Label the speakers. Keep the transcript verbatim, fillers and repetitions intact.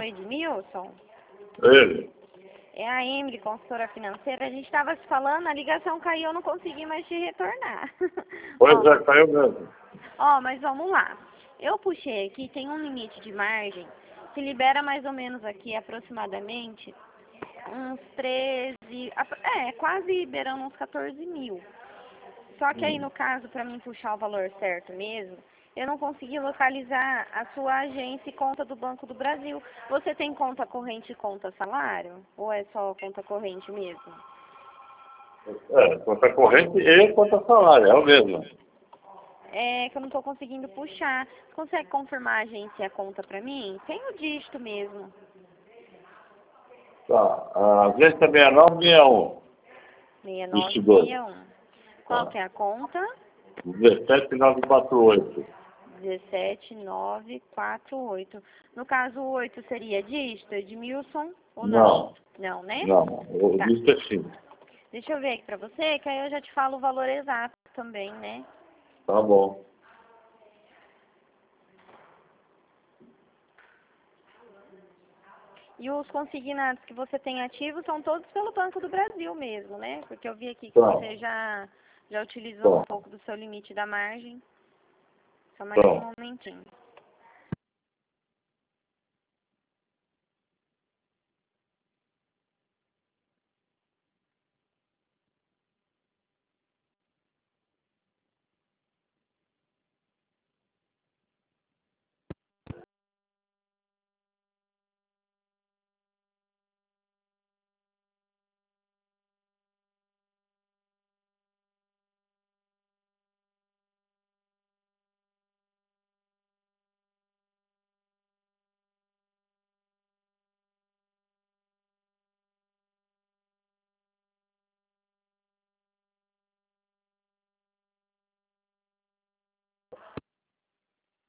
Speaker 1: o Edmilson?
Speaker 2: Ele.
Speaker 1: É a Emily, consultora financeira. A gente estava se falando, a ligação caiu, eu não consegui mais te retornar.
Speaker 2: Pois
Speaker 1: ó,
Speaker 2: é, caiu mesmo.
Speaker 1: ó, mas vamos lá. Eu puxei aqui, tem um limite de margem que libera mais ou menos aqui aproximadamente uns treze, é, quase beirando uns quatorze mil. Só que aí no caso, para mim puxar o valor certo mesmo, eu não consegui localizar a sua agência e conta do Banco do Brasil. Você tem conta corrente e conta salário? Ou é só conta corrente mesmo?
Speaker 2: É, conta corrente e conta salário, é o mesmo.
Speaker 1: É que eu não estou conseguindo puxar. Você consegue confirmar a agência e a conta para mim? Tem o dígito mesmo.
Speaker 2: Tá, a agência seis nove seis um.
Speaker 1: seis nove seis um. Qual
Speaker 2: Tá.
Speaker 1: que é a conta?
Speaker 2: dezessete nove quatro oito.
Speaker 1: dezessete nove quatro oito. No caso, o oito seria dígito, Edmilson, ou
Speaker 2: Não.
Speaker 1: não? Não, né?
Speaker 2: Não, o
Speaker 1: Tá.
Speaker 2: dígito é sim.
Speaker 1: Deixa eu ver aqui pra você, que aí eu já te falo o valor exato também, né?
Speaker 2: Tá bom.
Speaker 1: E os consignados que você tem ativos são todos pelo Banco do Brasil mesmo, né? Porque eu vi aqui que
Speaker 2: Tá.
Speaker 1: você já, já utilizou
Speaker 2: Tá.
Speaker 1: um pouco do seu limite da margem. Só mais
Speaker 2: Tá.
Speaker 1: um momentinho.